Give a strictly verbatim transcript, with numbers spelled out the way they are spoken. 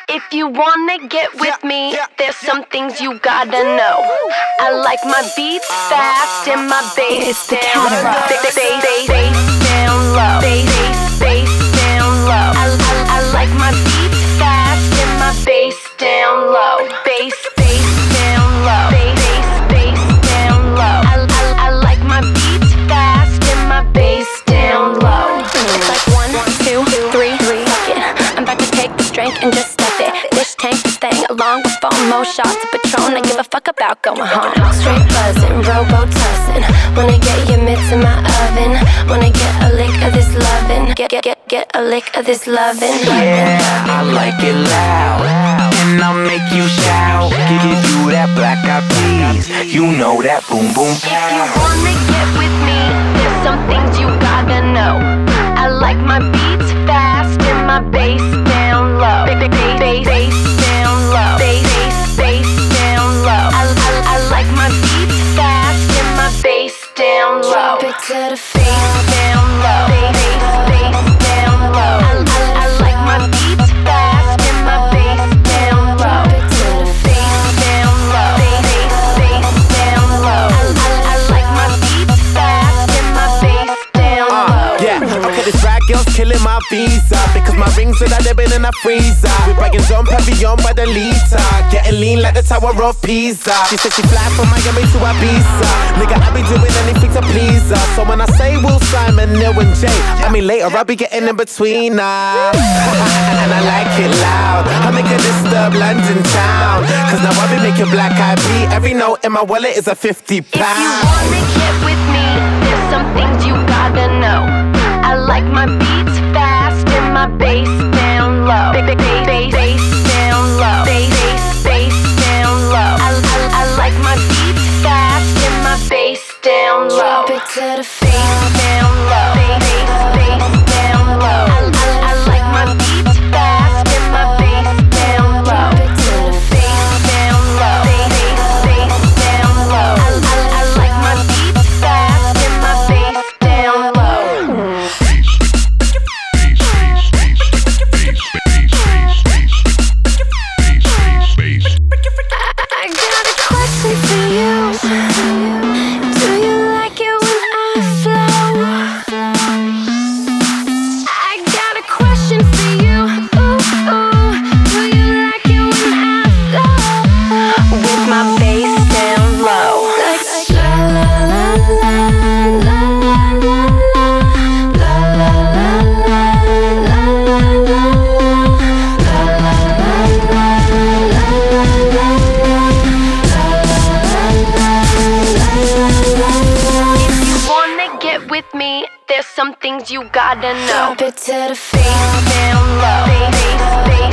If you wanna get with me, there's some things you gotta know. I like my beats fast and my bass down low. Bass, bass, bass down low. Bass, bass down low. I, I, I like my beats fast and my bass down low. Bass, bass down low. Bass, bass down low. I, I, I like my beats fast and my bass down low. It's like one, two, three, fuck it. I'm about to take this drink and just stuff it. This tank this thing along with four more shots of Patron. I give a fuck about going home. Straight buzzing, robo-tussing. Wanna get your mitts in my oven. Wanna get a lick of this lovin'. Get, get, get, get a lick of this lovin'. Yeah, I like it loud, and I'll make you shout. Give you that black eyed peas, you know that boom boom pow. If you wanna get with me, there's some things you gotta know. I like my beats fast and my bass down low. Bass, bass, bass down low. Bass, bass down low. I, I, I like my beats fast and my bass down low. Drop it to the face down low. Bass, bass down low. I, I, I like my beats fast and my bass down low. Drop it to the face down low. Bass, bass down low. I, I, I like my beats fast and my bass down low. Yeah, okay, this rag girl's killing my visa because my rings are they've been in a freezer. We're bagging John Pavillon by the liter, getting lean like the Tower of Pisa. She said she fly from Miami to Ibiza. Nigga, I be doing anything to please her. So when I say Will Simon, Neil and Jay, I mean later I'll be getting in between her. And I like it loud. I make her disturb London town, cause now I be making black eyed pea. Every note in my wallet is a fifty pound. If you wanna get with me, there's some things you gotta know. I like my beats fast and my bass down low. Bass, bass, bass down low. Bass, bass down low. I, I, I like my beats fast and my bass down low. Drop it to the face down low. Bass, bass down low. I, I, I like my beats fast and my bass down low. Drop it to the face down low. Bass, bass down low. I, I, I like my beats fast and my bass down low. I got a question for you. Do you like it when I flow? I got a question for you. Ooh, ooh. Do you like it when I flow? With my bass down low. Like, like la la la la la la la la la la la with me, there's some things you gotta know. Drop it to the face down low. Bass, bass,